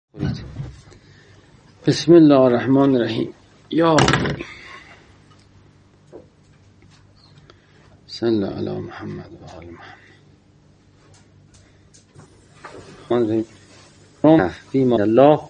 بسم الله الرحمن الرحیم. یا صلی علی محمد و آل محمد. فیما الله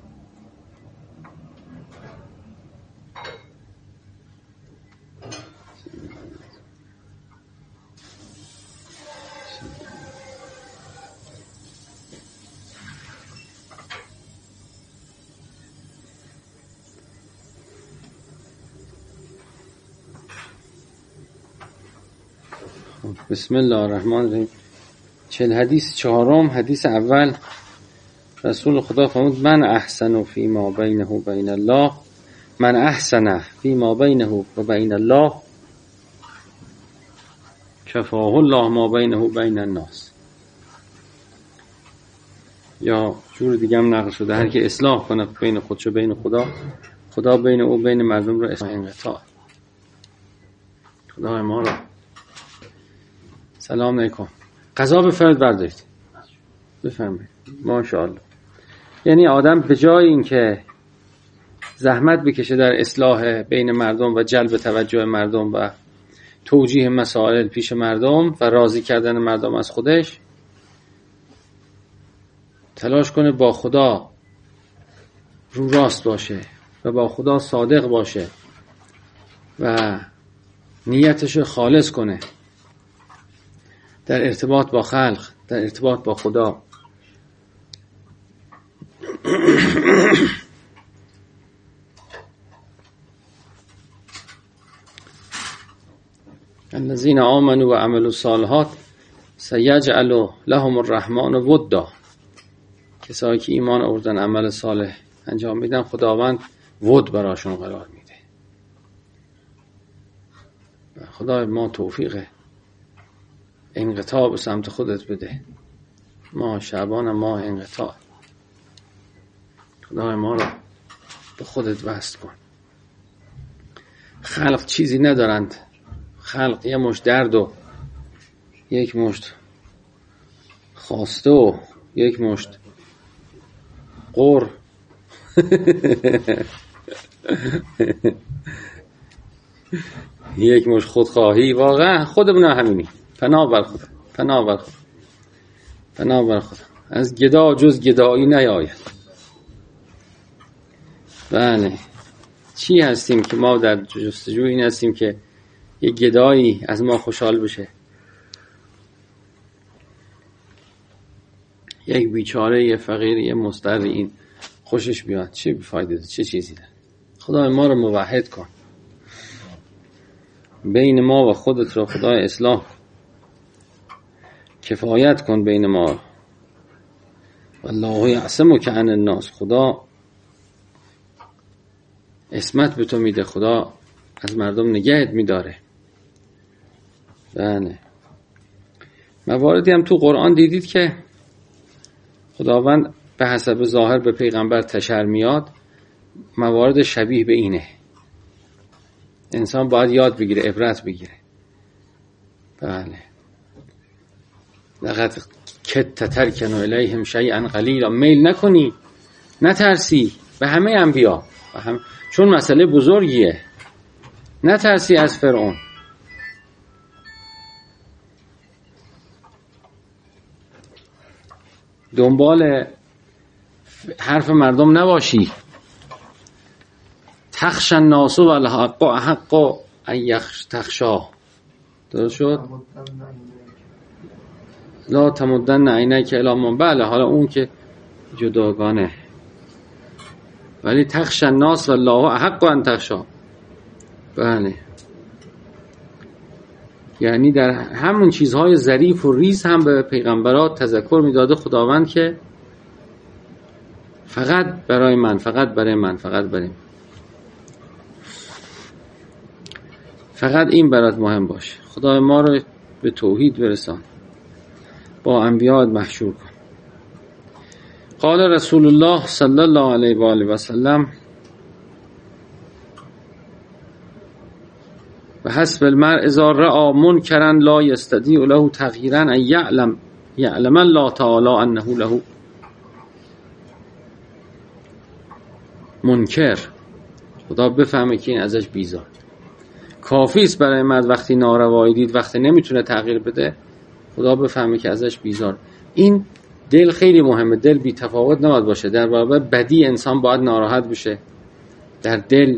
بسم الله الرحمن الرحیم. 40 حدیث چهارم. حدیث اول رسول خدا فرمود من احسن فی ما بینه و بین الله، من احسن فی ما بینه و بین الله کفاه الله ما بینه و بین الناس. یا جور دیگه هم نقل شده هر که اصلاح کنه بین خودش و بین خدا، خدا بین او بین مردم رو اصلاح انقطاع. خدا ما رو. سلام علیکم. قضا بفرمایید بردارید. بفرمایید. ماشاءالله. یعنی آدم به جای اینکه زحمت بکشه در اصلاح بین مردم و جلب توجه مردم و توجیه مسائل پیش مردم و راضی کردن مردم از خودش، تلاش کنه با خدا رو راست باشه و با خدا صادق باشه و نیتش خالص کنه در ارتباط با خلق، در ارتباط با خدا. الذين آمنوا و عملوا الصالحات سيجعل لهم الرحمن ودا. کسایی که ایمان آوردن عمل صالح انجام میدن خداوند ود براشون قرار میده. خدای ما توفیق انقطاع به سمت خودت بده. ما شعبان ماه انقطاع. خدای ما رو به خودت وصل کن. خلق چیزی ندارند. خلق یه مشت درد و یک مشت خواسته و یک مشت قر یک مشت خودخواهی. واقعا خودمون همینی. پناه بر خدا، پناه بر خدا، پناه بر خدا. از گدا جز گدایی نیاید. بله، چی هستیم که ما در جستجوی این هستیم که یک گدایی از ما خوشحال بشه، یک بیچاره، یک فقیر، یک مضطر این خوشش بیاد. چه فایده داره؟ چه چیزی داره؟ خدای ما رو موحد کن، بین ما و خودت رو خدای اصلاح کن، کفایت کن بین ما. والله یعصمک عن الناس. خدا عصمت به تو میده، خدا از مردم نگهت میداره. بله، مواردی هم تو قرآن دیدید که خداوند به حسب ظاهر به پیغمبر تشر میاد. موارد شبیه به اینه. انسان باید یاد بگیره، عبرت بگیره. بله، لقد کدت ترکن الیهم شیئا قلیلا. میل نکنی، نترسی به همه انبیا، چون مسئله بزرگیه. نترسی از فرعون. دنبال حرف مردم نباشی. تخش الناس و الحق احق ان تخشا. درست شد؟ لا تمدن عینیک الی ما. بله، حالا اون که جداگانه، ولی تخش الناس والله احق ان تخشا. بله، یعنی در همون چیزهای ظریف و ریز هم به پیغمبرات تذکر میداده خداوند که فقط برای من، فقط برای من، فقط برای من، فقط این برات مهم باشه. خدای ما رو به توحید برسان، با انبیاء محشور کن. قال رسول الله صلی الله علیه و آله و سلم و حسب المرء اذا رأى منکرا لا یستطیع له تغییرا ان یعلم الله تعالی انه له منکر، خدا بفهمه که این ازش بیزار. کافی است برای مرد وقتی ناروایی دید، وقتی نمیتونه تغییر بده، خدا بفهمه که ازش بیزار. این دل خیلی مهمه. دل بی تفاوت نباید باشه. در برابر بدی انسان باید ناراحت بشه. در دل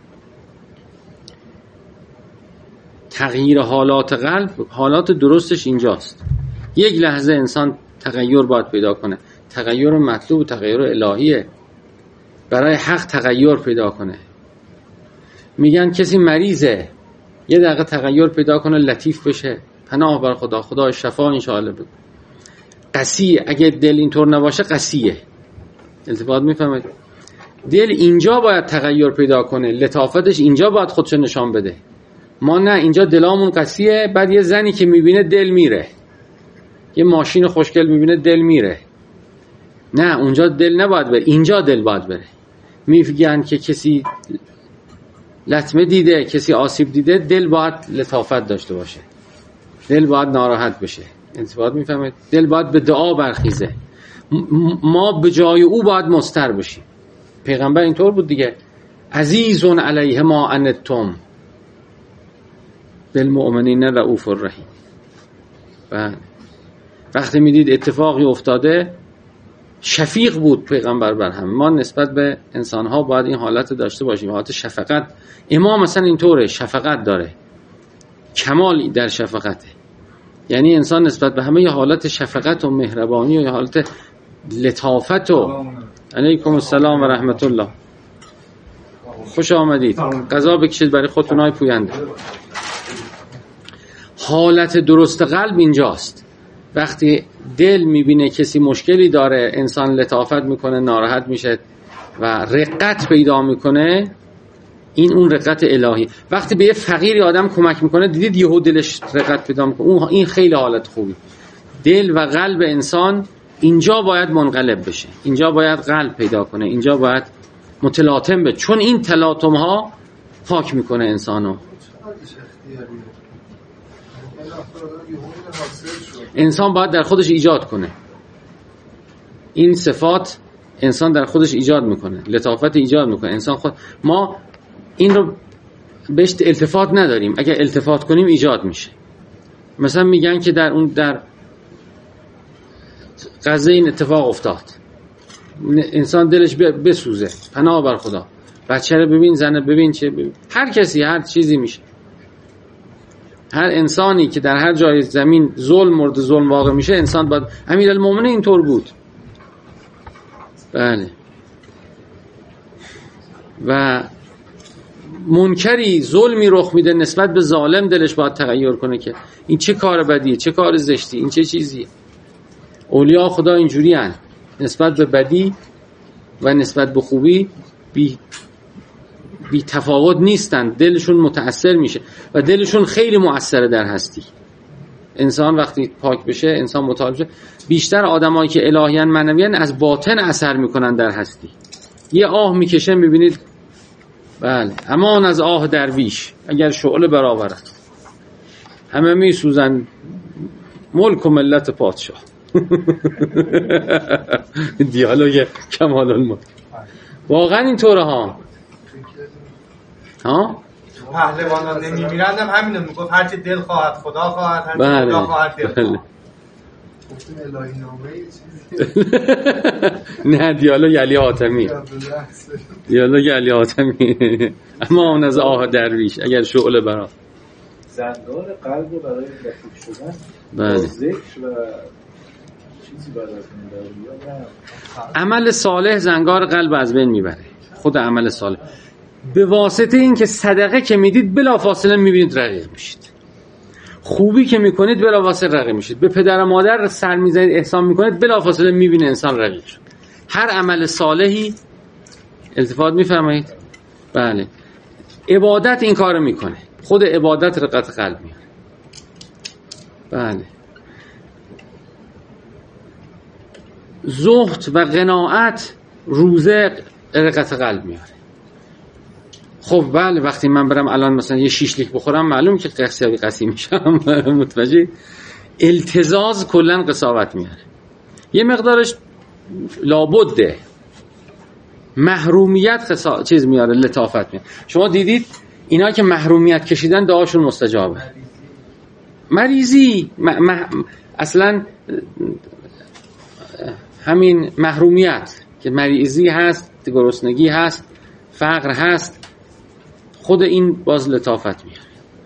تغییر حالات قلب، حالات درستش اینجاست. یک لحظه انسان تغییر باید پیدا کنه. تغییر مطلوب، تغییر الهیه. برای حق تغییر پیدا کنه. میگن کسی مریضه، یه دقیقه تغییر پیدا کنه، لطیف بشه، پناه بر خدا، خدا شفا انشاءالله بده. قسی، اگه دل اینطور نباشه قسیه. التفات میفهمید؟ دل اینجا باید تغییر پیدا کنه، لطافتش اینجا باید خودش نشان بده. ما نه، اینجا دلامون قسیه، بعد یه زنی که میبینه دل میره، یه ماشین خوشگل میبینه دل میره. نه، اونجا دل نباید بره، اینجا دل باید بره. میگن که کسی لطمه دیده، کسی آسیب دیده، دل باید لطافت داشته باشه، دل باید ناراحت بشه. انتفاعات میفهمید؟ دل باید به دعا برخیزه. ما به جای او باید مضطر بشیم. پیغمبر اینطور بود دیگه، عزیزون علیه ما عنتم بالمؤمنین رؤوف الرحیم. وقتی میدید اتفاقی افتاده، شفیق بود پیغمبر بر هم. ما نسبت به انسانها باید این حالت داشته باشیم، حالت شفقت. امام مثلا اینطوره، شفقت داره، کمال در شفقته. یعنی انسان نسبت به همه یه حالت شفقت و مهربانی و یه حالت لطافت و علیکم السلام و رحمت الله. خوش آمدید. غذا بکشید برای خودتون های پوینده. حالت درست قلب اینجاست. وقتی دل میبینه کسی مشکلی داره، انسان لطافت میکنه، ناراحت میشه و رقت پیدا میکنه. این اون رقت الهی. وقتی به یه فقیری آدم کمک میکنه، دیدید یهو دلش رقت پیدا میکنه، این خیلی حالت خوبی. دل و قلب انسان اینجا باید منقلب بشه، اینجا باید قلب پیدا کنه، اینجا باید متلاطم بشه، چون این تلاطم ها پاک میکنه انسانو. انسان باید در خودش ایجاد کنه این صفات. انسان در خودش ایجاد میکنه، لطافت ایجاد میکنه انسان خود. ما این رو بهش التفات نداریم، اگر التفات کنیم ایجاد میشه. مثلا میگن که در غزه این اتفاق افتاد، انسان دلش بسوزه، پناه بر خدا. بچه رو ببین، زن ببین، چه ببین، هر کسی هر چیزی میشه. هر انسانی که در هر جای زمین ظلم مورد ظلم واقع میشه، انسان باید. امیرالمومنین اینطور بود. بله. و منکری، ظلمی رخ میده نسبت به ظالم، دلش باید تغییر کنه که این چه کار بدیه، چه کار زشتی، این چه چیزیه. اولیاء خدا اینجوری هن، نسبت به بدی و نسبت به خوبی بی تفاوت نیستن. دلشون متأثر میشه و دلشون خیلی مؤثره در هستی. انسان وقتی پاک بشه، انسان متعال بشه، بیشتر آدمایی که الهیان معنویان از باطن اثر میکنن در هستی. یه آه میکشه، میبینید بله، امان از آه درویش اگر شعله برآورد، همه میسوزن ملک و ملت پادشاه. دیالوگ کمال الملک. واقعا اینطوره ها. پهلوانان نمیمیرند هم همینو میگفت، هرچی دل خواهد خدا خواهد، هرچی خدا خواهد دل خواهد. گفتیم الهی نامه. نه، دیالوگ علی حاتمی. دیالوگ علی حاتمی. اما اون از آه درویش اگر شعله برآورد. زنگار قلب برای لطیف شدن. بله. ذکر و چیزی بعد از این عمل صالح زنگار قلب از بین میبره. خود عمل صالح به واسطه این که صدقه که میدید بلافاصله میبینید رقیق میشید. خوبی که میکنید بلافاصله رقیق میشید. به پدر و مادر سر میزنید، احسان میکنید، بلافاصله میبینه انسان رقیق شد. هر عمل صالحی، التفات میفرمایید؟ بله. عبادت این کارو میکنه. خود عبادت رقت قلب میاره. بله. زهد و قناعت روزه رقت قلب میاره. خب بله، وقتی من برم الان مثلا یه شیشلیک بخورم، معلوم که قصی میشم. متوجه؟ التزاز کلن قساوت میاره. یه مقدارش لابده، محرومیت چیز میاره، لطافت میاره. شما دیدید اینا که محرومیت کشیدن دعاشون مستجابه. مریضی اصلا همین محرومیت که مریضی هست، گرسنگی هست، فقر هست، خود این باز لطافت میاره.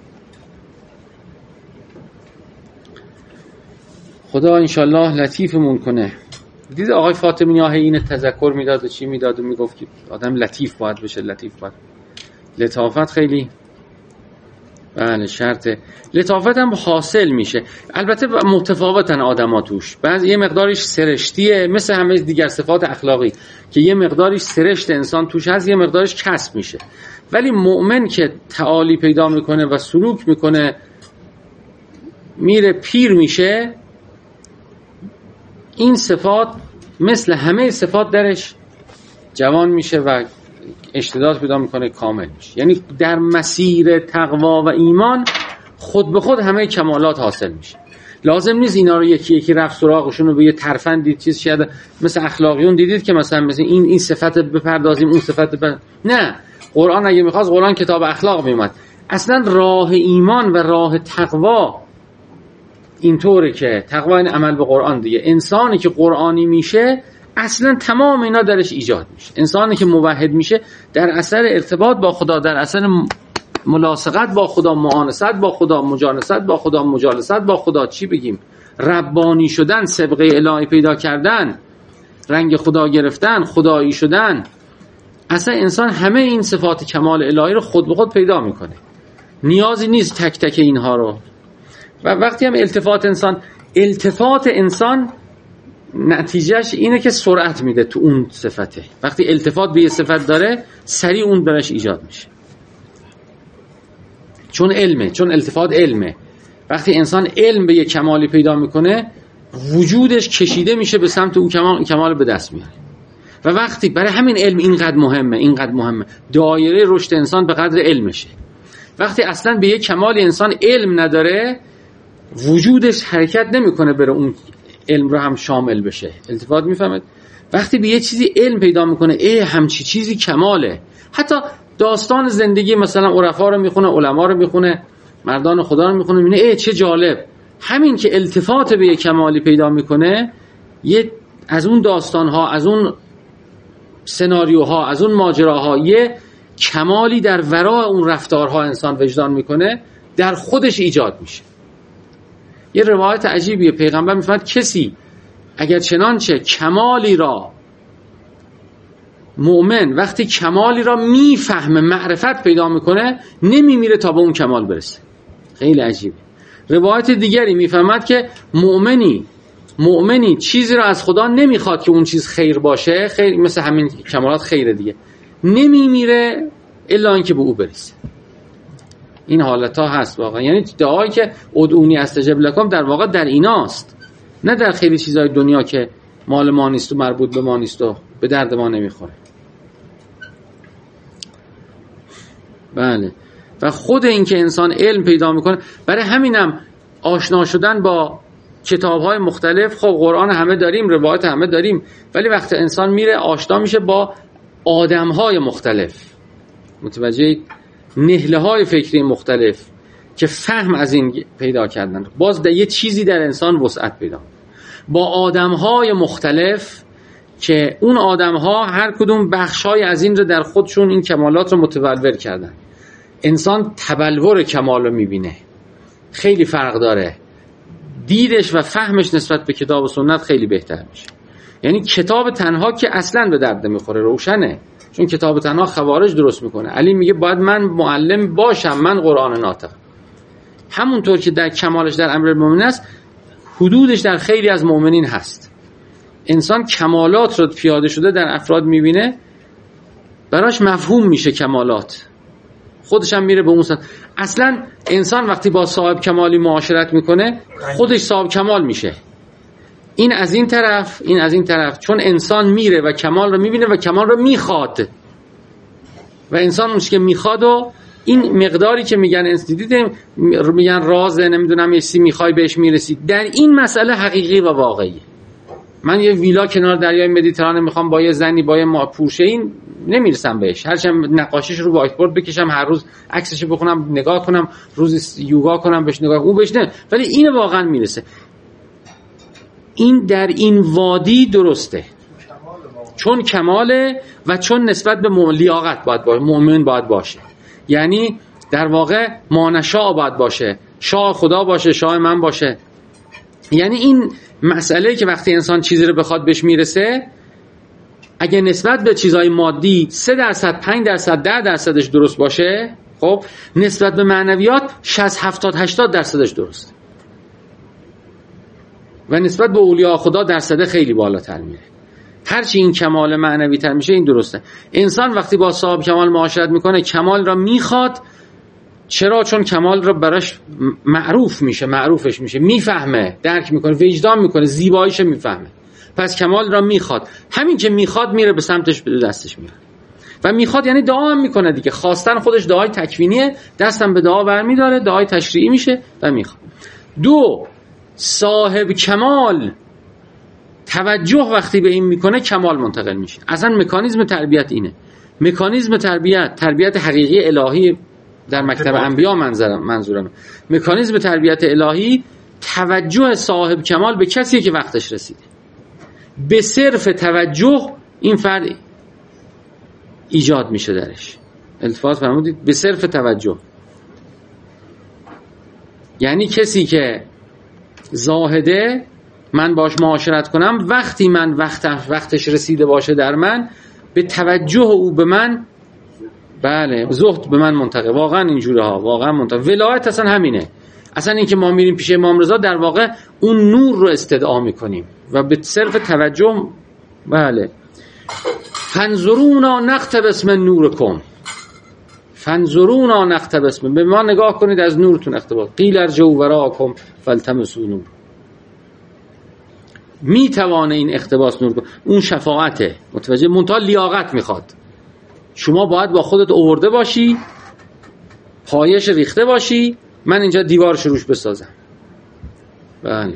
خدا انشالله لطیفمون کنه. دید آقای فاطمی ها این تذکر میداد و چی میداد و میگفت که آدم لطیف باید بشه، لطیف باید. لطافت خیلی بله شرطه. لطافت هم حاصل میشه. البته متفاوتن آدم ها توش. بعضی یه مقدارش سرشتیه، مثل همه دیگر صفات اخلاقی که یه مقدارش سرشت انسان توش هست، یه مقدارش کسب میشه. ولی مؤمن که تعالی پیدا میکنه و سلوک میکنه، میره پیر میشه، این صفات مثل همه صفات درش جوان میشه و اشتداد پیدا میکنه، کامل میشه. یعنی در مسیر تقوا و ایمان خود به خود همه کمالات حاصل میشه. لازم نیست اینا رو یکی یکی رفت سراغشون و به یه ترفندی چیز شاید مثل اخلاقیون دیدید که مثلا این صفت بپردازیم اون صفت نه. قرآن اگه میخواست قرآن کتاب اخلاق میومد. اصلا راه ایمان و راه تقوا اینطوره که تقوا این عمل به قرآن دیگه. انسانی که قرآنی میشه اصلا تمام اینا درش ایجاد میشه. انسانی که موحد میشه در اثر ارتباط با خدا، در اثر ملاصقت با خدا، معانست با خدا، مجانست با خدا، مجالست با خدا، چی بگیم، ربانی شدن، سبقه الهی پیدا کردن، رنگ خدا گرفتن، خدایی شدن، اصلا انسان همه این صفات کمال الهی رو خود به خود پیدا میکنه. نیازی نیست تک تک اینها رو. و وقتی هم التفات انسان نتیجهش اینه که سرعت میده تو اون صفته. وقتی التفات به یه صفت داره سریع اون برش ایجاد میشه، چون علمه، چون التفات علمه. وقتی انسان علم به یه کمالی پیدا میکنه وجودش کشیده میشه به سمت اون کمال به دست میاره. و وقتی برای همین علم اینقدر مهمه دایره رشد انسان به قدر علمشه. وقتی اصلا به یه کمال انسان علم نداره وجودش حرکت نمیکنه بره اون علم رو هم شامل بشه. التفات میفهمید؟ وقتی به یه چیزی علم پیدا میکنه همچی چیزی کماله. حتی داستان زندگی مثلا عرفا رو میخونه، علما رو میخونه، مردان خدا رو میخونه، میبینه چه جالب. همین که التفات به یه کمالی پیدا میکنه، یه از اون داستانها، از اون سناریوها، از اون ماجراها یه کمالی در ورای اون رفتارها انسان وجدان میکنه، در خودش ایجاد میشه. یه روایت عجیبیه، پیغمبر میفرماید کسی اگر چنانچه کمالی را، مؤمن وقتی کمالی را میفهمه، معرفت پیدا میکنه، نمیمیره تا به اون کمال برسه. خیلی عجیبه. روایت دیگری میفهمد که مؤمنی چیزی را از خدا نمیخواد که اون چیز خیر باشه، خیر مثل همین کمالات خیره دیگه، نمیمیره الا اینکه به او برسه. این حالت ها هست واقعا. یعنی دعایی که ادعونی استجب لکم در واقع در ایناست، نه در خیلی چیزای دنیا که مال ما نیست و مربوط به ما نیست و به درد ما نمیخوره. بله. و خود این که انسان علم پیدا میکنه، برای همینم آشنا شدن با کتاب‌های مختلف، خب قرآن همه داریم، روایت همه داریم، ولی وقتی انسان میره آشنا میشه با آدم‌های مختلف، متوجه نهله‌های فکری مختلف که فهم از این پیدا کردن، باز در یه چیزی در انسان وسعت پیدا، با آدم‌های مختلف که اون آدم‌ها هر کدوم بخش‌های از این رو در خودشون این کمالات رو متبلور کردن. انسان تبلور کمال رو میبینه، خیلی فرق داره، دیدش و فهمش نسبت به کتاب و سنت خیلی بهتر میشه. یعنی کتاب تنها که اصلا به درد میخوره، روشنه، چون کتاب تنها خوارج درست میکنه. علی میگه باید من معلم باشم، من قرآن ناطق. همونطور که در کمالش در امر المؤمنین است، حدودش در خیلی از مؤمنین هست. انسان کمالات رو پیاده شده در افراد میبینه، براش مفهوم میشه کمالات، خودش هم میره به اون سمت. اصلا انسان وقتی با صاحب کمالی معاشرت میکنه خودش صاحب کمال میشه. این از این طرف، چون انسان میره و کمال رو میبینه و کمال رو میخواد، و انسان اونش که میخواد و این مقداری که میگن میگن رازه، نمیدونم یه چیزی میخوای بهش میرسی، در این مسئله حقیقی و واقعی. من یه ویلا کنار دریای مدیترانه میخوام با یه زنی با یه پورشه این نمیرسم بهش. هرچند نقاشیش رو وایت بورد بکشم، هر روز عکسش بخونم، نگاه کنم، روز یوگا کنم بهش، نگاه اون بهش نه، ولی این واقعا میرسه. این در این وادی درسته، چون کماله و چون نسبت به لیاقت باید باشه، مؤمن باید باشه. یعنی در واقع مانشا باید باشه، شاه خدا باشه، شاه من باشه. یعنی این مسئله که وقتی انسان چیزی رو بخواد بهش میرسه، اگه نسبت به چیزهای مادی 3%، 5%، 10%ش درست باشه، خب نسبت به معنویات 60، 70، 80%ش درست و نسبت به اولیاء خدا درصد خیلی بالاتر میره. هرچی این کمال معنوی تر میشه این درسته. انسان وقتی با صاحب کمال معاشرت میکنه کمال را میخواد. چرا؟ چون کمال را براش معروفش میشه، میفهمه، درک میکنه، وجدان میکنه، زیباییش میفهمه، پس کمال را میخواد. همین که میخواد میره به سمتش، به دستش میره و میخواد یعنی دعا هم میکنه دیگه. خواستن خودش دعای تکوینیه، دستم به دعا برمیداره، دعای تشریعی میشه و میخواد. 2. صاحب کمال توجه وقتی به این میکنه کمال منتقل میشه. اصلا مکانیزم تربیت اینه. مکانیزم تربیت حقیقی الهی در مکتب انبیا منظورم. مکانیزم تربیت الهی توجه صاحب کمال به کسیه که وقتش رسیده. به صرف توجه این فرد ایجاد میشه درش. التفات فرمودید، به صرف توجه. یعنی کسی که زاهده من باش معاشرت کنم، وقتی من وقتش رسیده باشه در من، به توجه او به من، بله، زهد به من منتقل. واقعا اینجوره ها، واقعا منتقل. ولایت اصلا همینه. اصلا این که ما میریم پیش امام رضا در واقع اون نور رو استدعا میکنیم و به صرف توجه. بله، فانظرونا نقتبس من نورکم، فانظرونا نقتبس من، به ما نگاه کنید از نورتون اقتباس. قیل ارجعوا وراءکم فالتمسوا نور. میتوانه این اقتباس نور کنه. اون شفاعته، متوجه؟ منتها لیاقت میخواد. شما باید با خودت آورده باشی، پایش ریخته باشی، من اینجا دیوارش روش بسازم. بله.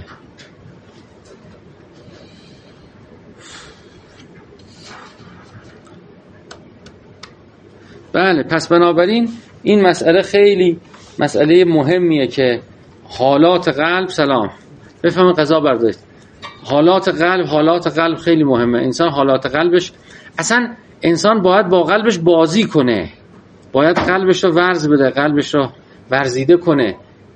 بله، پس بنابراین این مسئله خیلی مسئله مهمیه که حالات قلب، سلام، بفهم قضا برداشت. حالات قلب خیلی مهمه. انسان حالات قلبش، اصلا انسان باید با قلبش بازی کنه، باید قلبش رو ورز بده، قلبش رو ورزیده کنه.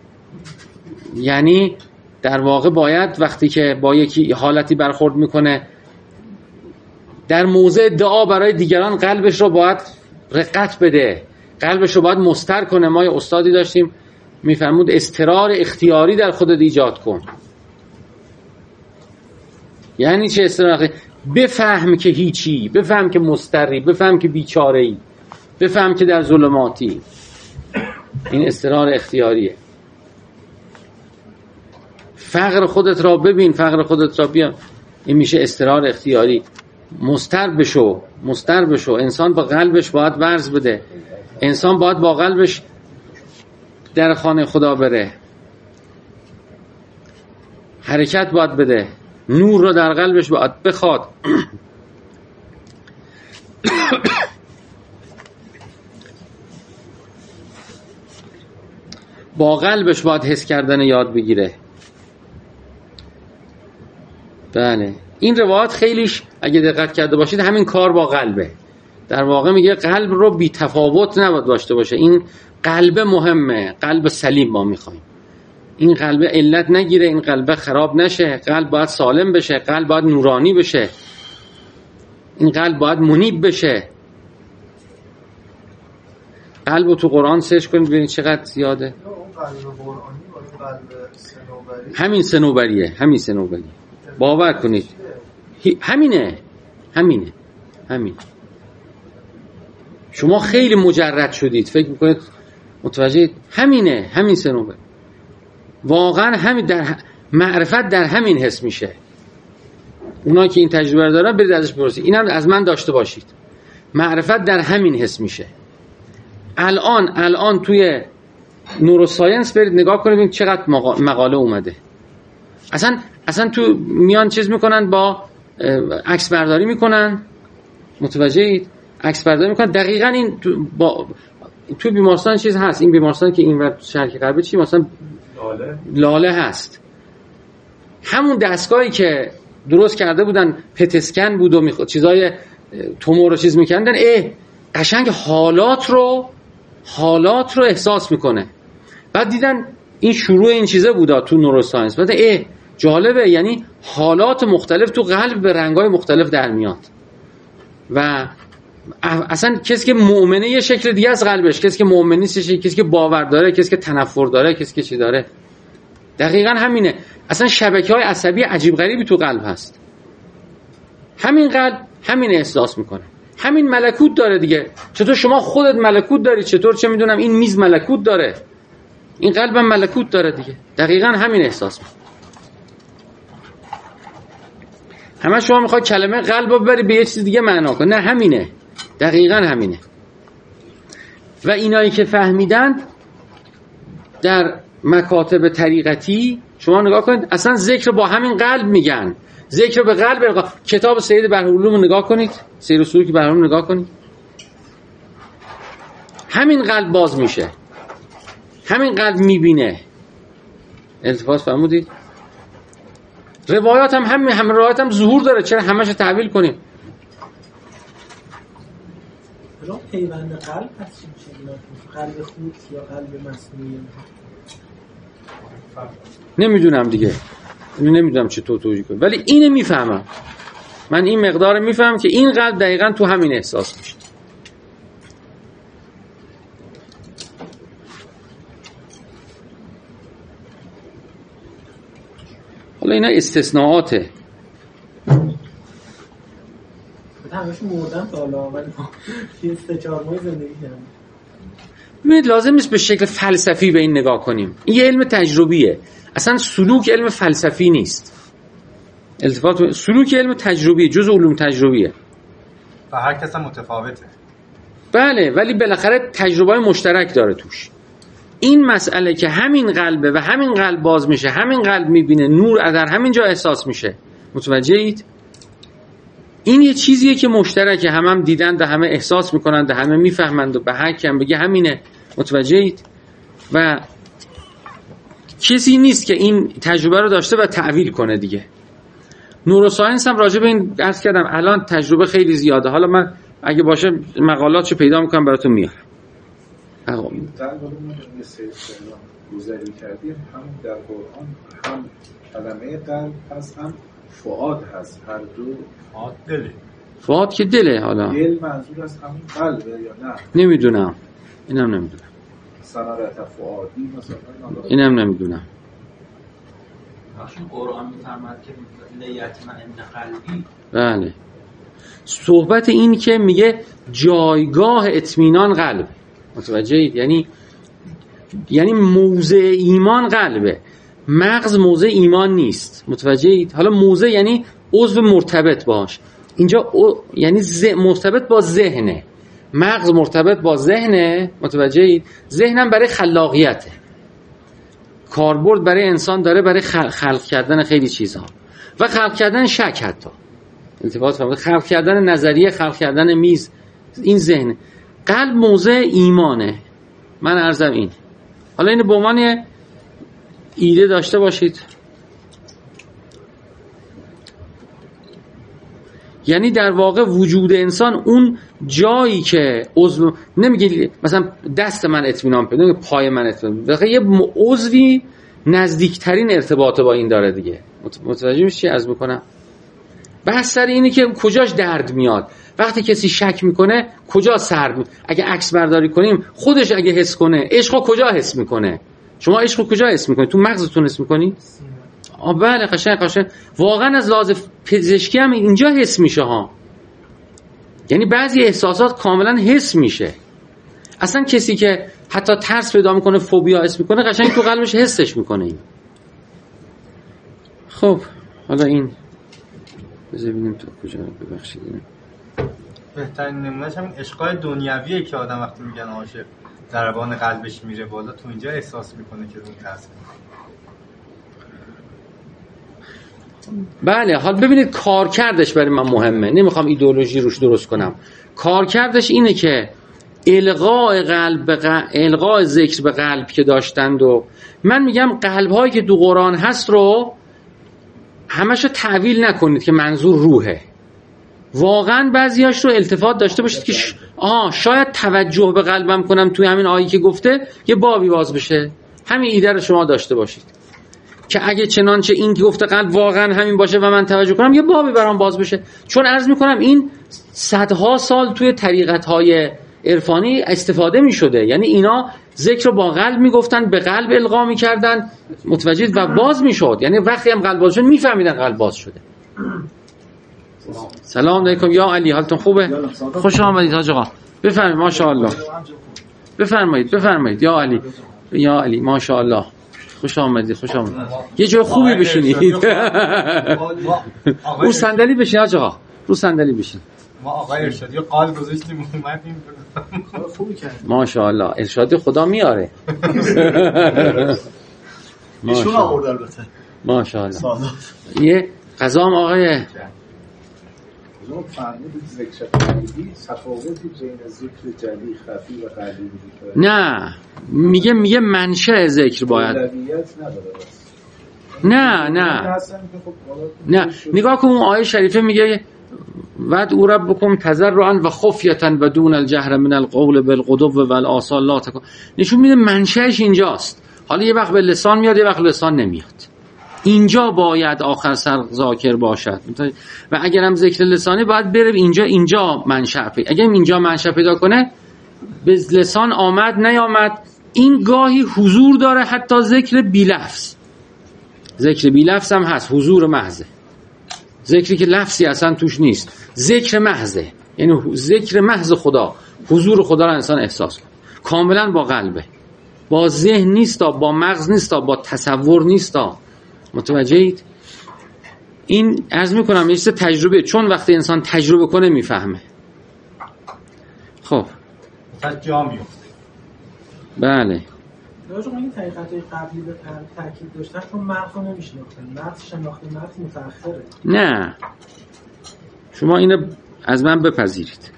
یعنی در واقع باید وقتی که با یکی حالتی برخورد میکنه در موضع دعا برای دیگران قلبش رو باید رقت بده، قلبش رو باید مستر کنه. ما یه استادی داشتیم میفرمود استقرار اختیاری در خودت ایجاد کن. یعنی چه استقرار؟ بفهم که هیچی، بفهم که مستری، بفهم که بیچاره‌ای، بفهم که در ظلماتی. این استقرار اختیاریه. فقر خودت را ببین، فقر خودت را بیان، این میشه استقرار اختیاری. مستر بشو. انسان با قلبش باید ورز بده، انسان باید با قلبش در خانه خدا بره، حرکت باید بده، نور رو در قلبش باید بخواد. با قلبش باید حس کردن یاد بگیره. بله، این روایت خیلیش اگه دقت کرده باشید همین کار با قلبه. در واقع میگه قلب رو بی تفاوت نباید داشته باشه. این قلب مهمه، قلب سلیم ما میخوایم. این قلب علت نگیره، این قلب خراب نشه. قلب باید سالم بشه، قلب باید نورانی بشه، این قلب باید منیب بشه. قلب رو تو قرآن سرچ کنید ببینید چقدر زیاده. همین صنوبریه. باور کنید همینه. شما خیلی مجرد شدید، فکر میکنید متوجه، همین صنوبری. واقعا همین در معرفت در همین حس میشه. اونایی که این تجربه رو دارن برید ازش بپرسید، اینم از من داشته باشید. معرفت در همین حس میشه. الان توی نوروساینس برید نگاه کنید چقدر مقاله اومده. اصلا تو میان چیز میکنن، با عکس برداری میکنن، متوجهید؟ عکس برداری میکنن. دقیقاً این تو بیمارستان چیز هست، این بیمارستان که اینور شرق غربی چی مثلا لاله هست، همون دستگاهی که درست کرده بودن پت اسکن بود و چیزای تومور رو چیز میکردن، قشنگ حالات رو احساس میکنه. بعد دیدن این شروع این چیزه بودا تو نوروساینس، بعد جالبه، یعنی حالات مختلف تو قلب به رنگای مختلف در میاد. و اصلا کسی که مؤمنه یه شکل دیگه از قلبش، کسی که مؤمن نیست کسی که باور داره، کسی که تنفر داره، کسی که چی داره. دقیقاً همینه. اصلا شبکه‌های عصبی عجیب غریبی تو قلب هست. همین قلب همین احساس میکنه، همین ملکوت داره دیگه. چطور شما خودت ملکوت داری، چطور چه میدونم این میز ملکوت داره، این قلبم ملکوت داره دیگه. دقیقاً همین احساس میکنه. همه شما میخواد کلمه قلب رو ببری به یه چیز دیگه معنا کنه، نه همینه، دقیقاً همینه. و اینایی که فهمیدن در مکاتب طریقتی، شما نگاه کنید، اصلا ذکر با همین قلب میگن، ذکر به قلب. کتاب سید بحرالعلوم رو نگاه کنید، سیر و سلوک بحرالعلوم نگاه کنید، همین قلب باز میشه، همین قلب میبینه. التفات فرمودید؟ روایات هم همین روایات هم ظهور داره، چرا همش تعویل کنیم؟ پیوند قلب هست، قلب خود یا قلب مصنوعی؟ نمیدونم دیگه، نمیدونم چطور توجیه کنم، ولی اینو میفهمم، من این مقدار میفهمم که این قلب دقیقاً تو همین احساس میشه. حالا اینا استثناءاته، همشون مردن تا حالا، ولی یه 3-4 ماه زندگی کردن. ببینید لازم نیست به شکل فلسفی به این نگاه کنیم، این یه علم تجربیه. اصلا سلوک علم فلسفی نیست، التفات سلوک علم تجربیه، جزء علوم تجربیه و هر کس هم متفاوته. بله، ولی بالاخره تجربه مشترک داره توش. این مسئله که همین قلبه و همین قلب باز میشه، همین قلب میبینه، نور در همین جا احساس میشه، متوجه اید؟ این یه چیزیه که مشترکه، هم دیدن، همه احساس میکنن، همه میفهمند و به هر کم بگه همینه، متوجه اید؟ و کسی نیست که این تجربه رو داشته و تعویل کنه دیگه. نوروساینس هم راجع به این عرض کردم، الان تجربه خیلی زیاده. حالا من اگه باشه مقالاتشو پیدا میکنم براتون میارم. در واقع ما مثل گذری کردیم، هم در قرآن هم کلمه قلب هست، هم فؤاد هست، هر دو. فؤاد دله. فؤاد که دله. حالا دل منظور از همون قلبه یا نه؟ نمیدونم، اینم نمیدونم. سنارت فؤادی مثلا اینم نمیدونم. چون قرآن میفرماد که لیطمئن قلبی. بله، صحبت این که میگه جایگاه اطمینان قلب، متوجه اید؟ یعنی موضع ایمان قلبه، مغز موضع ایمان نیست، متوجه اید؟ حالا موضع یعنی عضو مرتبط باش، اینجا یعنی مرتبط با ذهنه، مغز مرتبط با ذهنه، متوجه اید؟ ذهنم برای خلاقیته، کاربرد برای انسان داره، برای خلق کردن خیلی چیزها و خلق کردن شک، حتی التفات فرمود، خلق کردن نظریه، خلق کردن میز، این ذهن. قلب موضع ایمانه. من عرضم این، حالا اینو به عنوان ایده داشته باشید. یعنی در واقع وجود انسان اون جایی که عضو، نمیگه مثلا دست من اطمینان پیدا کنه، پای من اطمینان، واقعا یه عضوی نزدیکترین ارتباط با این داره دیگه. متوجه میشی عرض میکنم؟ بحث سر اینه که کجاش درد میاد وقتی کسی شک میکنه، کجا سر اگه عکس برداری کنیم خودش اگه حس کنه، عشقو کجا حس میکنه؟ شما عشقو کجا حس میکنید؟ تو مغزتون حس میکنید؟ بله، قشنگ واقعا از لحاظ پزشکی هم اینجا حس میشه ها. یعنی بعضی احساسات کاملا حس میشه. اصلا کسی که حتی ترس پیدا میکنه، فوبیا حس میکنه، قشنگ تو قلبش حسش میکنه این. خب حالا این بذار ببینیم تا کجا، ببخشید اینه بهترین نمونهش همین عشقای دنیویه که آدم وقتی میگن عاشق ضربان قلبش میره بالا، تو اینجا احساس میکنه که اون تاثیر. بله. حال ببینید کارکردش برای من مهمه، نمیخوام ایدئولوژی روش درست کنم. کارکردش اینه که الغاء ذکر به قلب که داشتند، و من میگم قلب هایی که دو قرآن هست رو همشو تعویل نکنید که منظور روحه. واقعا بعضیاش رو التفات داشته باشید که شاید توجه به قلبم کنم توی همین آیه که گفته یه بابی باز بشه. همین ایده رو شما داشته باشید که اگه چنانچه این که گفته قلب واقعا همین باشه و من توجه کنم یه بابی برام باز بشه. چون عرض میکنم این صدها سال توی طریقت‌های عرفانی استفاده میشده، یعنی اینا ذکر رو با قلب میگفتن، به قلب القا میکردن، متوجه و باز میشد. یعنی وقتی هم قلب باز شد میفهمیدن قلب باز شده. سلام علیکم یا علی، حالتون خوبه؟ خوش آمدید حاج آقا. بفرمایید. ماشاءالله. بفرمایید یا علی ماشاءالله. خوش آمدید. یه جای خوبی بشینید. رو صندلی بشین حاج آقا. ما آقای ارشادی قال گذاشتیم اومدیم. خوبی کرد. ماشاءالله. ارشاد خدا میاره. ایشون آورد البته. ماشاءالله. یه قضام آقای حضور فرمودید ذکر قلبی تفاوتی بین ذکر جلی خفی و قلبی وجود داره؟ نه، میگه منشأ ذکر باید. اولویت نداره. نه نگاه کن اون آیه شریفه میگه ودعوا ربکم تضرعا و خفیة و دون الجهر من القول بالغدو و الآصال لا تکن. نشون میده منشأش اینجاست. حالا یه وقت به لسان میاد، یه وقت لسان نمیاد. اینجا باید آخر سر ذاکر باشد و اگر هم ذکر لسانی باید بره اینجا منشأ پیدا. اگر اینجا منشأ پیدا کنه به لسان آمد نیامد، این گاهی حضور داره، حتی ذکر بی لفظ. ذکر بی لفظ هم هست، حضور محضه، ذکری که لفظی اصلا توش نیست، ذکر محضه، یعنی ذکر محض خدا، حضور خدا رو انسان احساس کنه. کاملا با قلبه، با ذهن نیست، با مغز نیست، با تصور نیست. متوجهید؟ این عرض میکنم یه چیز تجربه، چون وقتی انسان تجربه کنه میفهمه. خب جا میفته. بله. راجع به این طریقت‌های قبلی به تاکید داشتن، چون مغز رو نمیشناختن، مغز شناخت مغز متأخره. نه، شما اینو از من بپذیرید.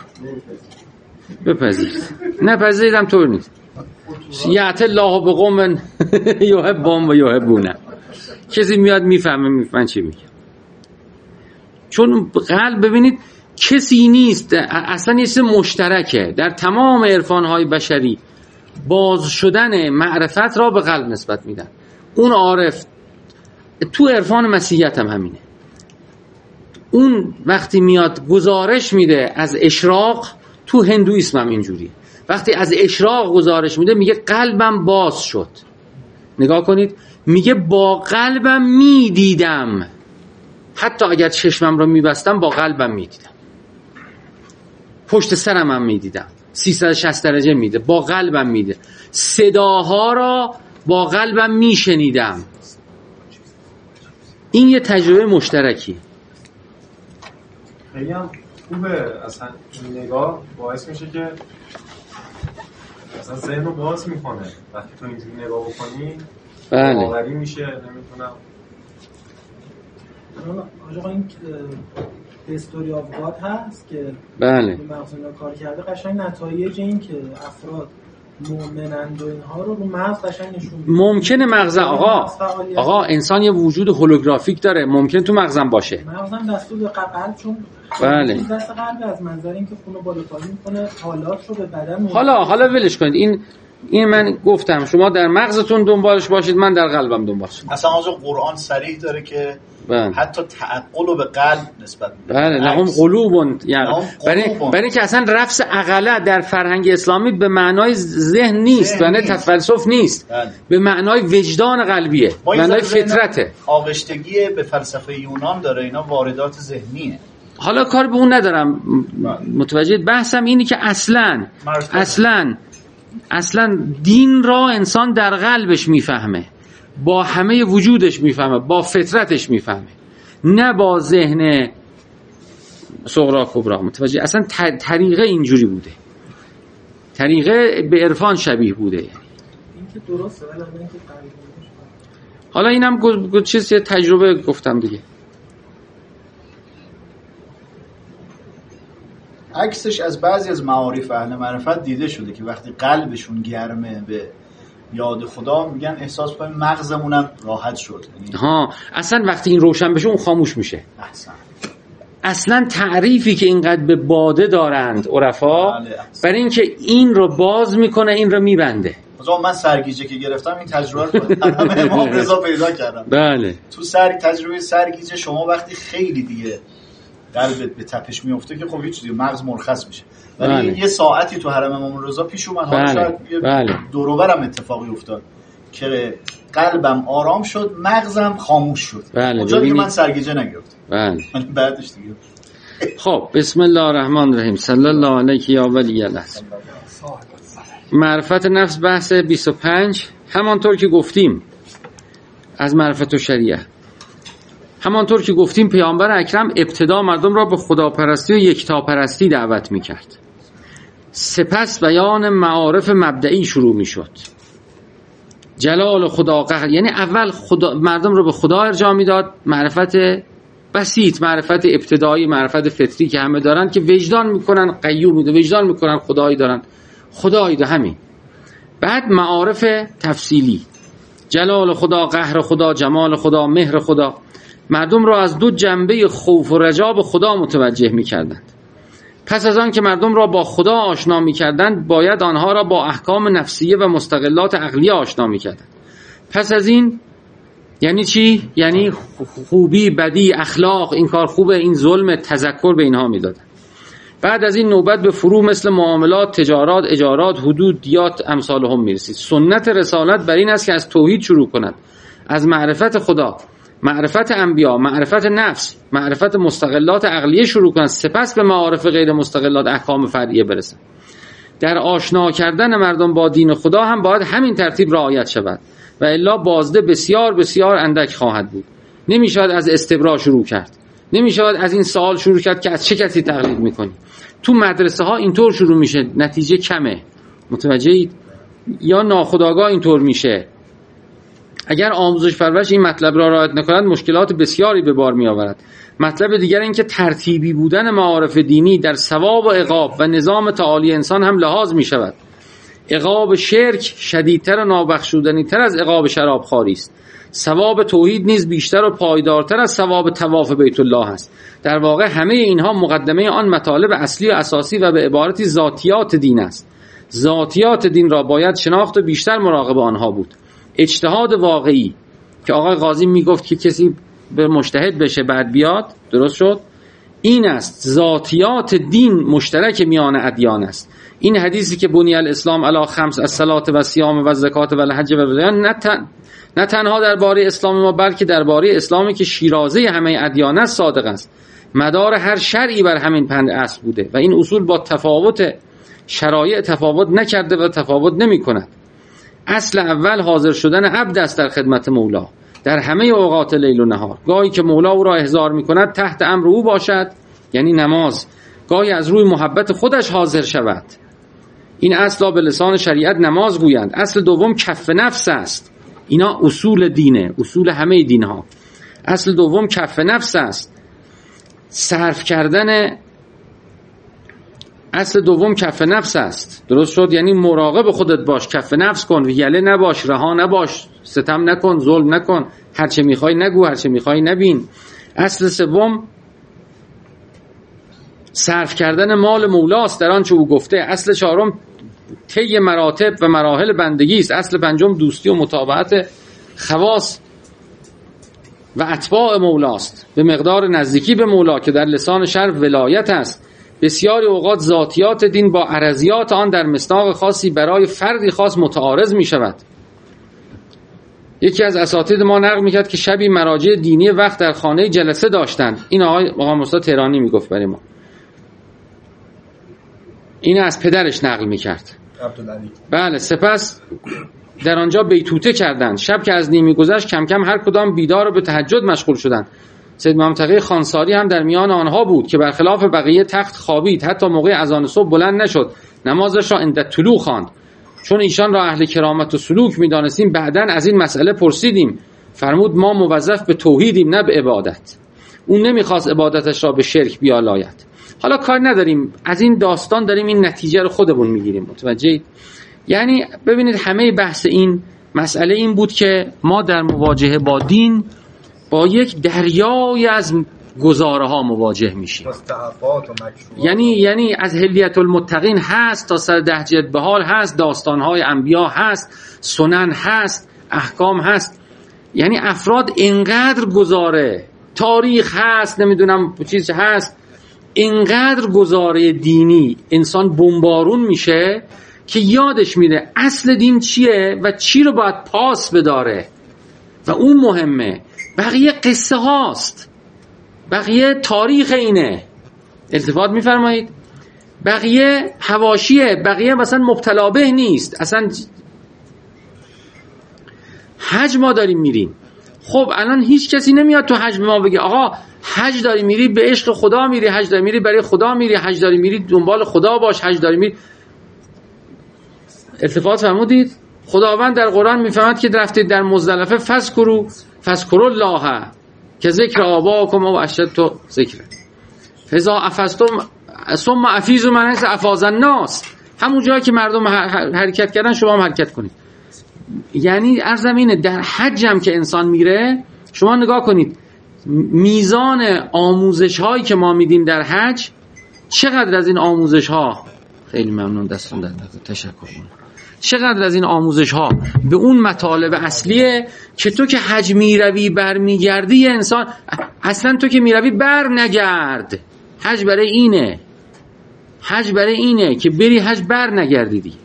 نپذیریدم طور نیست. یعت الله بقوم یحبون و یحبونه. کسی میاد میفهمه من چی میگم. چون قلب ببینید کسی نیست، اصلا یه چیز مشترکه در تمام عرفان‌های بشری. باز شدن معرفت را به قلب نسبت میدن. اون عارف تو عرفان مسیحیت هم همینه. اون وقتی میاد گزارش میده از اشراق، تو هندویسم هم اینجوریه. وقتی از اشراق گزارش میده میگه قلبم باز شد. نگاه کنید، میگه با قلبم میدیدم، حتی اگر چشمم رو میبستم با قلبم میدیدم، پشت سرم هم میدیدم، 360 درجه میده، با قلبم میده، صداها را با قلبم میشنیدم. این یه تجربه مشترکی. خیلی هم خوبه اصلا این نگاه، باعث میشه که اصلا ذهن رو باز میکنه. وقتی تو اینجوری نگاه بکنی باوری میشه. نمیتونم آقا این هیستوری آف گاد هست که بله مغز اینا کار کرده، قشنگ نتایج این که افراد مؤمنند و اینها رو مغز قشنگ نشون میده. ممکنه مغز آقا انسان یه وجود هولوگرافیک داره، ممکنه تو مغزم باشه. مغزم دستور به قلب، چون بله دست قلب از منظر اینکه خونو بالا پایین میکنه، حالات رو به بدن حالا ولش کنید. این من گفتم شما در مغزتون دنبالش باشید، من در قلبم دنبالش. اصلا از قرآن صریح داره که حتی تعقل رو به قلب نسبت میده. بله لهم قلوب، یعنی برای که اصلا رفض عقله در فرهنگ اسلامی به معنای ذهن نیست، یعنی تفلسف نیست، به معنای وجدان قلبیه، معنای فطرته. آغشتگی به فلسفه یونان داره، اینا واردات ذهنیه. حالا کار به اون ندارم، متوجه بحثم اینی که اصلا دین را انسان در قلبش میفهمه، با همه وجودش میفهمه، با فطرتش میفهمه، نه با ذهن صغرا کبرا. متوجه؟ اصلا طریقه اینجوری بوده، طریقه به عرفان شبیه بوده. این که درسته، ولی اینکه حالا اینم چیز یه تجربه گفتم دیگه. عکسش از بعضی از معارف اهل معرفت دیده شده که وقتی قلبشون گرمه به یاد خدا میگن احساس کنیم مغزمونم راحت شد. اصلا وقتی این روشن بشه اون خاموش میشه. اصلا تعریفی که اینقدر به باده دارند عرفا برای اینکه این رو باز میکنه این رو میبنده. من سرگیجه که گرفتم این تجربه رو همه امام رضا پیدا کردم. بله. تو تجربه سرگیجه شما وقتی خیلی دیگه قلبت به تپش میفته که خب هیچ چیزی مغز مرخص میشه. ولی یه ساعتی تو حرم امام رضا پیش اومد حالا شاید دور و برم اتفاقی افتاد که قلبم آرام شد، مغزم خاموش شد. اونجا دیگه من سرگیجه نگرفتم. بله. بعدش دیگه خب بسم الله الرحمن الرحیم. صلی الله علیک یا ولی الله. معرفت نفس بحث 25. همانطور که گفتیم از معرفت و شریعه، همانطور که گفتیم پیامبر اکرم ابتدا مردم را به خداپرستی و یکتاپرستی دعوت میکرد، سپس بیان معارف مبدئی شروع میشد. جلال خدا قهر، یعنی اول مردم را به خدا ارجاع میداد، معرفت بسیط، معرفت ابتدایی، معرفت فطری که همه دارن که وجدان میکنن قیومی، وجدان میکنن خدایی دارن، خدایی ده همین. بعد معارف تفصیلی، جلال خدا، قهر خدا، جمال خدا، مهر خدا، مردم را از دو جنبه خوف و رجا به خدا متوجه میکردند. پس از آن که مردم را با خدا آشنا میکردند باید آنها را با احکام نفسیه و مستقلات عقلیه آشنا میکردند. پس از این یعنی چی؟ یعنی خوبی، بدی، اخلاق، این کار خوبه، این ظلم، تذکر به اینها میدادند. بعد از این نوبت به فروع مثل معاملات، تجارات، اجارات، حدود، دیات امثال هم میرسید. سنت رسالت بر این است که از توحید شروع کند، از معرفت خدا، معرفت انبیا، معرفت نفس، معرفت مستقلات عقلیه شروع کند، سپس به معارف غیر مستقلات احکام فرعیه برسند. در آشنا کردن مردم با دین خدا هم باید همین ترتیب رعایت شود و الا بازده بسیار بسیار اندک خواهد بود. نمیشود از استبرا شروع کرد، نمیشود از این سوال شروع کرد که از چه کسی تقلید میکنی. تو مدرسه ها اینطور شروع میشه، نتیجه کمه، متوجهید؟ یا ناخودآگاه اینطور میشه. اگر آموزش پرورش این مطلب را رعایت نکند مشکلات بسیاری به بار می آورد. مطلب دیگر این که ترتیبی بودن معارف دینی در ثواب و عقاب و نظام تعالی انسان هم لحاظ می شود. عقاب شرک شدیدتر و نابخشودنی‌تر از عقاب شرابخواری است. ثواب توحید نیز بیشتر و پایدارتر از ثواب طواف بیت الله است. در واقع همه اینها مقدمه آن مطالب اصلی و اساسی و به عبارتی ذاتیات دین است. ذاتیات دین را باید شناخت و بیشتر مراقب آنها بود. اجتهاد واقعی که آقای قاضی میگفت که کسی به مجتهد بشه بعد بیاد، درست شد، این است. ذاتیات دین مشترک میان ادیان است. این حدیثی که بنی الاسلام علی خمس، الصلاة و الصیام و الزکات و الحج و البیان، نه تنها درباره اسلام ما بلکه درباره اسلامی که شیرازه همه ادیان است صادق است. مدار هر شرعی بر همین پنج اصل بوده و این اصول با تفاوت شرایع تفاوت نکرده و تفاوت نمی کند. اصل اول حاضر شدن عبد است در خدمت مولا در همه اوقات لیل و نهار. گاهی که مولا او را احضار می کند تحت امر او باشد، یعنی نماز، گاهی از روی محبت خودش حاضر شود. این اصلا به لسان شریعت نماز گویند. اصل دوم کف نفس است. اینا اصول دینه، اصول همه دین ها. اصل دوم کف نفس است، صرف کردن. اصل دوم کف نفس است، درست شد؟ یعنی مراقب خودت باش، کف نفس کن، یله نباش، رها نباش، ستم نکن، ظلم نکن، هرچه میخوای نگو، هرچه میخوای نبین. اصل سوم صرف کردن مال مولاست در آنچه او گفته. اصل چهارم طی مراتب و مراحل بندگی است. اصل پنجم دوستی و متابعت خواص و اتباع مولاست به مقدار نزدیکی به مولا که در لسان شرع ولایت است. بسیاری اوقات ذاتیات دین با عرضیات آن در مصداق خاصی برای فردی خاص متعارض می شود. یکی از اساتید ما نقل میکرد که شبی مراجع دینی وقت در خانه جلسه داشتند. این آقا مصطفی تهرانی میگفت برای ما، این از پدرش نقل میکرد. بله. سپس در آنجا بیتوته کردند. شب که از نیمی گذشت کم کم هر کدام بیدار و به تهجد مشغول شدند. سید محمد تقی خانساری هم در میان آنها بود که برخلاف بقیه تخت خوابید، حتی موقع اذان صبح بلند نشد، نمازش را عند طلوع خواند. چون ایشان را اهل کرامت و سلوک می‌دانستیم بعداً از این مسئله پرسیدیم. فرمود ما موظف به توحیدیم نه به عبادت. اون نمیخواست عبادتش را به شرک بیالاید. حالا کار نداریم، از این داستان داریم این نتیجه رو خودمون میگیریم. متوجه؟ یعنی ببینید همه بحث این مسئله این بود که ما در مواجهه با دین با یک دریای از گزاره ها مواجه میشیم. یعنی از حلیت المتقین هست تا سر دهجت بحال هست، داستانهای انبیا هست، سنن هست، احکام هست. یعنی افراد اینقدر گزاره، تاریخ هست، نمیدونم چیز هست، اینقدر گزاره دینی انسان بمبارون میشه که یادش میره اصل دین چیه و چی رو باید پاس بداره و اون مهمه. بقیه قصه هاست، بقیه تاریخ اینه. التفات میفرمایید؟ بقیه حواشیه، بقیه مثلا مبتلا به نیست. اصلا حج ما داریم میریم، خب الان هیچ کسی نمیاد تو حج ما بگه آقا حج داری میری به عشق خدا میری، حج داری میری برای خدا میری، حج داری میری دنبال خدا باش، حج داری میری. التفات فرمودید؟ خداوند در قرآن میفهمد که رفتید در مزدلفه فذکروا الله که ذکر آباکم و اشد ذکر فاذا افضتم ثم افیضوا من حیث افاض الناس. همون جایی که مردم حرکت کردن شما هم حرکت کنید. یعنی عرضم اینه در حج هم که انسان میره، شما نگاه کنید میزان آموزش هایی که ما میدیم در حج، چقدر از این آموزش ها، خیلی ممنون دستون در تشکر کنم، چقدر از این آموزش ها به اون مطالب اصلیه که تو که حج میروی بر میگردی. انسان اصلا تو که میروی بر نگرد، حج برای اینه، حج برای اینه که بری حج بر نگردیدی.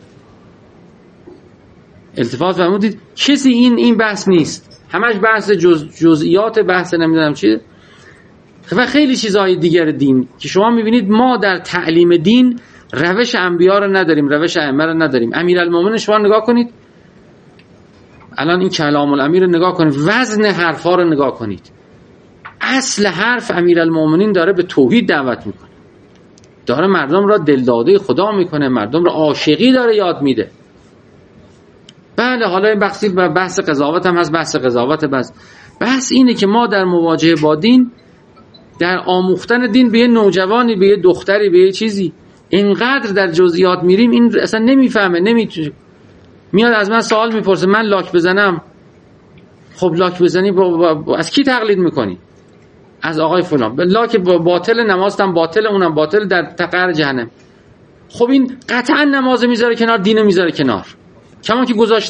التفات فرمودید؟ کسی این بحث نیست، همش بحث جزئیات، بحث نمیدونم چی و خیلی چیزهای دیگر دین که شما میبینید ما در تعلیم دین روش انبیا رو نداریم، روش ائمه رو نداریم. امیرالمومنین شما نگاه کنید، الان این کلام الامیر رو نگاه کنید، وزن حرفا رو نگاه کنید. اصل حرف امیرالمومنین داره به توحید دعوت میکنه، داره مردم را دلداده خدا میکنه، مردم را عاشقی داره یاد میده. بله حالا این بحث قضاوت هم هست، بحث قضاوت بحث اینه که ما در مواجهه با دین، در آموختن دین به یه نوجوانی، به یه دختری، به یه چیزی اینقدر در جزئیات میریم این اصلا نمیفهمه، نمیتونه. میاد از من سوال میپرسه من لاک بزنم. خب لاک بزنی از کی تقلید میکنی؟ از آقای فلان. لاک باطل، نماز هم باطل، اونم باطل، در قعر جهنم. خب این قطعا نماز میذاره کنار، دین میذاره کنار. کمان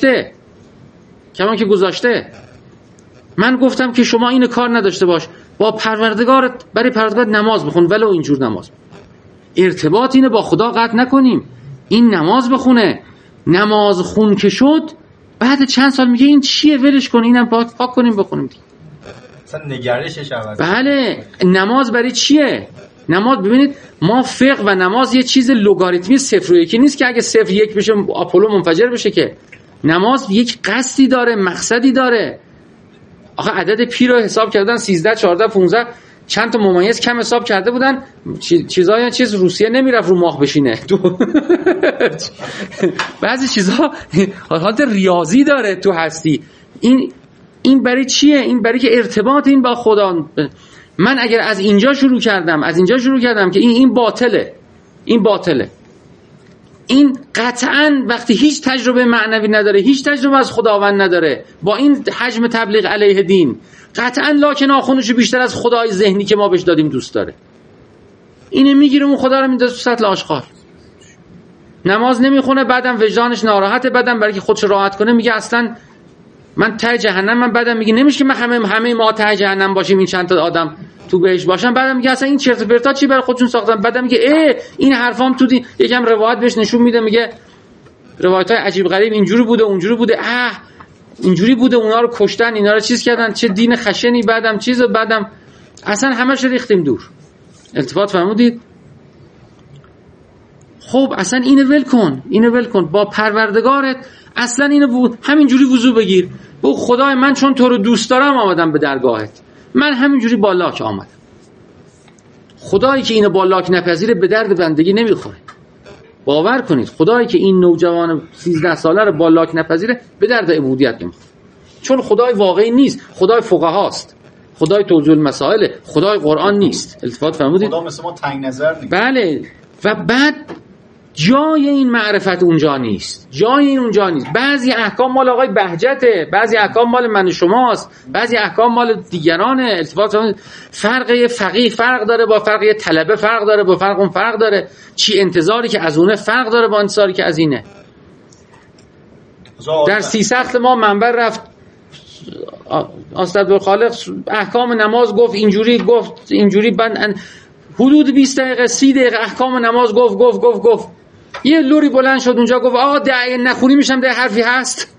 که گذاشته. من گفتم که شما این کار نداشته باش، با پروردگارت، برای پروردگارت نماز بخون، ولو اینجور نماز. ارتباط اینه با خدا قطع نکنیم. این نماز بخونه، نماز خون که شد بعد چند سال میگه این چیه، ولش کن، اینم پاک کنیم بخونیم دیگه. اصلا نگرشش عوض. بله نماز برای چیه؟ نماز ببینید ما فقه و نماز یه چیز لوگاریتمی 0 و 1 نیست که اگه 0 1 بشه آپولو منفجر بشه، که نماز یک قصدی داره، مقصدی داره. آخه عدد پی رو حساب کردن 13 14 15 چند تا ممیز کم حساب کرده بودن، چیزای چیز روسیه نمیرفت رو ماه بشینه بعضی چیزها حالت ریاضی داره تو هستی. این برای چیه؟ این برای که ارتباط این با خدا. من اگر از اینجا شروع کردم که این باطله، این قطعاً وقتی هیچ تجربه معنوی نداره، هیچ تجربه از خداوند نداره، با این حجم تبلیغ علیه دین، قطعاً لاک ناخونشو بیشتر از خدای ذهنی که ما بهش دادیم دوست داره. اینو میگیره اون خدا رو میندازه تو سطل آشغال. نماز نمیخونه، بعدم وجدانش ناراحته، بعدم برای که خودش راحت کنه میگه اصلا من ته جهنم. من بعدم میگه نمیشه که من همه ما ته جهنم باشیم، این چند تا آدم تو بهش باشن. بعدم میگه اصلا این چرت و پرتا چی برای خودشون ساختن. بعدم میگه این حرفام تو یکم روایت بهش نشون میده، میگه روایتای عجیب غریب اینجوری بوده اونجوری بوده، اینجوری بوده، اونا رو کشتن، اینا رو چیز کردن، چه دین خشنی، بعدم اصلا همش ریختیم دور. التفات فرمودید؟ خب اصلا اینو ول کن با پروردگارت. اصلا اینو همینجوری وضو بگیر، بگو خدای من چون تو رو دوست دارم آمدم به درگاهت، من همینجوری با لاک آمدم. خدایی که اینو با لاک نپذیره به درد بندگی نمیخوره. باور کنید خدایی که این نوجوان 13 ساله رو با لاک نپذیره به درد عبودیت نمیخوره، چون خدای واقعی نیست، خدای فقهاست، خدای توضیح المسائل، خدای قرآن نیست. التفات فرمودید؟ خدا مثل ما تنگ نظر نیست. بله. و بعد جای این معرفت اونجا نیست، جای این اونجا نیست. بعضی احکام مال آقای بهجته، بعضی احکام مال من و شماست، بعضی احکام مال دیگرانه. التفات فرق فقیه فرق داره با فرق طلبه، فرق داره با فرق اون، فرق داره. چی انتظاری که از اونه فرق داره با انتظاری که از اینه. در سیسخت ما منبر رفت استادالخالق احکام نماز گفت اینجوری بند حدود 20 دقیقه 30 دقیقه احکام نماز گفت یه لوری بلند شد اونجا گفت آقا ده نخونی میشم ده حرفی هست.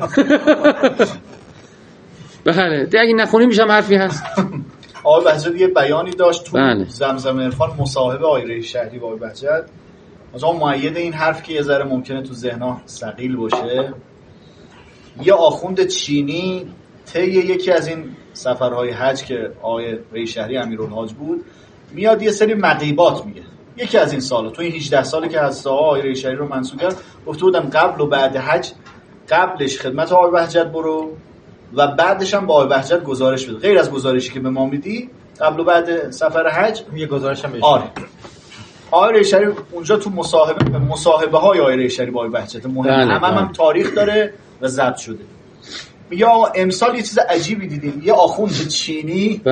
بله ده اگه نخونی میشم حرفی هست. آقای بهجت یه بیانی داشت تو زمزم عرفان مصاحبه آیره شهری با آقای بهجت، مثلا مؤید این حرف که یه ذره ممکنه تو ذهن‌ها ثقیل باشه. یه آخوند چینی طی یکی از این سفرهای حج که آقای ری شهری امیرالحاج بود میاد یه سری مغیبات میگه. یکی از این سالا تو این 18 سالی که از آقای ری شهری رو منسوب کرد گفته بودم قبل و بعد حج، قبلش خدمت آقای بهجت برو و بعدش هم با آقای بهجت گزارش بده، غیر از گزارشی که به ما میدی قبل و بعد سفر حج یه گزارش هم بهش. آره آقای ری شهری اونجا تو مصاحبه های آقای ری شهری با آقای بهجت مهم هم تاریخ داره و ضبط شده. میگه آقا امسال یه چیز عجیبی دیدیم، یه آخوند چینی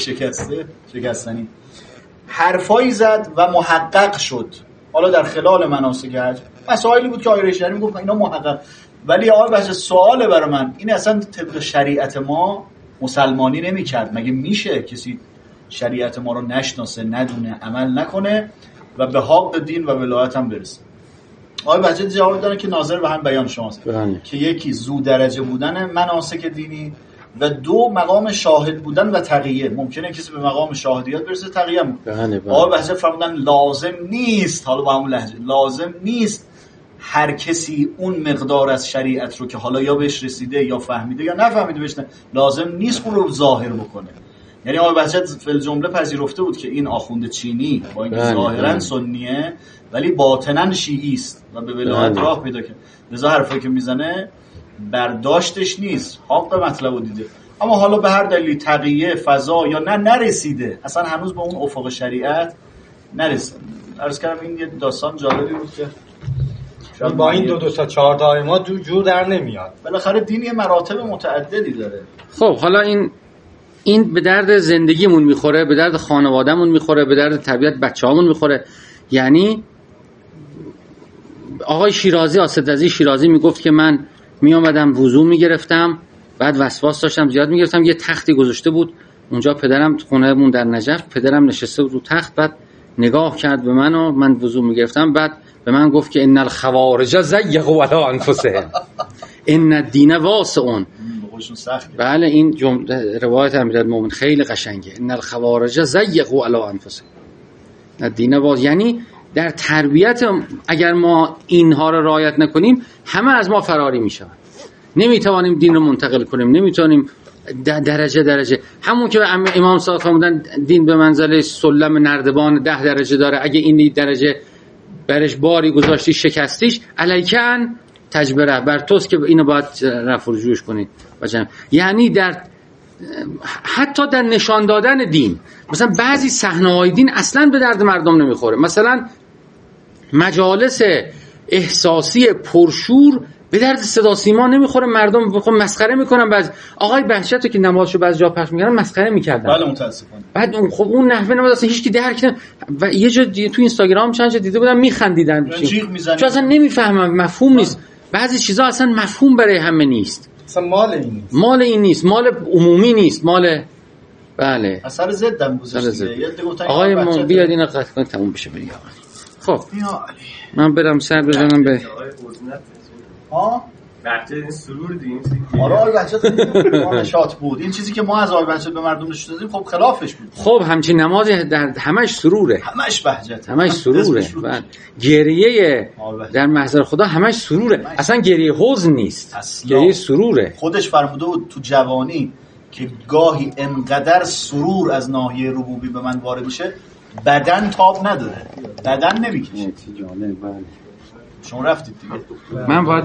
شکستنی حرفایی زد و محقق شد. حالا در خلال مناسک حج مسائلی بود که آقای ری شهری میگفت اینا محقق، ولی آقای بهجت سواله برای من این اصلا طبق شریعت ما مسلمانی نمی‌کرد. مگه میشه کسی شریعت ما رو نشناسه، ندونه، عمل نکنه و به حق دین و ولایت هم برسه؟ آقای بهجت جواب داره که ناظر به هم بیان شماست که یکی زو درجه بودن مناسک دینی و دو مقام شاهد بودن و تقیه. ممکنه کسی به مقام شاهدیت برسه، تقیه هم. آقای بهجت فرمودن لازم نیست، حالا با همون لهجه، لازم نیست هر کسی اون مقدار از شریعت رو که حالا یا بهش رسیده یا فهمیده یا نفهمیده بشه، لازم نیست اون رو ظاهر بکنه. یعنی آقای بهجت فی جمله پذیرفته بود که این آخوند چینی با اینکه ظاهرا سنیه ولی باطنا شیعی است و به ولایت راه پیدا کرد. لذا حرفی که میزنه برداشتش نیست، حق مطلب دیده، اما حالا به هر دلیلی تقیه فضا یا نرسیده، اصلا هنوز به اون افق شریعت نرسیده. عرض کردم این یه داستان جالبی بود که با این 2 تا 4 تا ما جور در نمیاد. بالاخره دین یه مراتب متعددی داره. خب حالا این به درد زندگیمون میخوره، به درد خانوادهمون میخوره، به درد تربیت بچه‌هامون میخوره. یعنی آقای شیرازی، اسدعزیز شیرازی میگفت که من میامدم وضو میگرفتم، بعد وسواس داشتم زیاد میگرفتم، یه تختی گذاشته بود اونجا، پدرم خونهمون در نجف، پدرم نشسته بود رو تخت، بعد نگاه کرد به من و من وضو میگرفتم، بعد به من گفت که ان الخوارج زیغوا علی انفسهم ان الدین واسع. بله این جمله روایت امیرالمومنین خیلی قشنگه، ان الخوارج زیغوا علی انفسهم الدین واسع. یعنی در تربیت اگر ما اینها رو رعایت نکنیم همه از ما فراری میشن، نمیتوانیم دین رو منتقل کنیم، نمیتونیم درجه همون که امام صادق فرمودن دین به منزله سلم نردبان 10 درجه داره، اگه این درجه برش باری گذاشتی شکستیش علیکن تجبره بر توست که اینو باید رفع و رجوعش کنید. یعنی در حتی در نشان دادن دین، مثلا بعضی صحنه‌های دین اصلا به درد مردم نمیخوره، مثلا مجالس احساسی پرشور به درد صدا سیما نمیخوره، مردم بخوام مسخره میکنن. بعضی آقای بهجت که نمازشو بعضی جا پخش میکردن مسخره میکردن. بله متاسفانه. بعد خب اون نحوه نماز اصلا هیچ کی درک و یه جا تو اینستاگرام چند جا دیده بودم میخندیدن، چون اصلا نمیفهمم، مفهوم نیست. بعضی چیزا اصلا مفهوم برای همه نیست، اصلا مال این نیست، مال عمومی نیست، مال بله اثر ضدم گذاشته. آقای ما بیاد اینو قطع کنید تموم بشه بریم. خب من برم سر بزنم به بچه این سرور دیم. آره آقای بهجت نشاط بود. این چیزی که ما از آقای بهجت به مردم نشون دادیم خب خلافش بود. خب همچین نماز در همش سروره، همش بهجت، همش سروره. گریه در محضر خدا همش سروره، اصلا گریه حزن نیست، گریه سروره. خودش فرموده بود تو جوانی که گاهی انقدر سرور از ناحیه ربوبی به من وارد میشه بدن تاب نداره، بدن نمیکشه. شما رفتید دیگه. من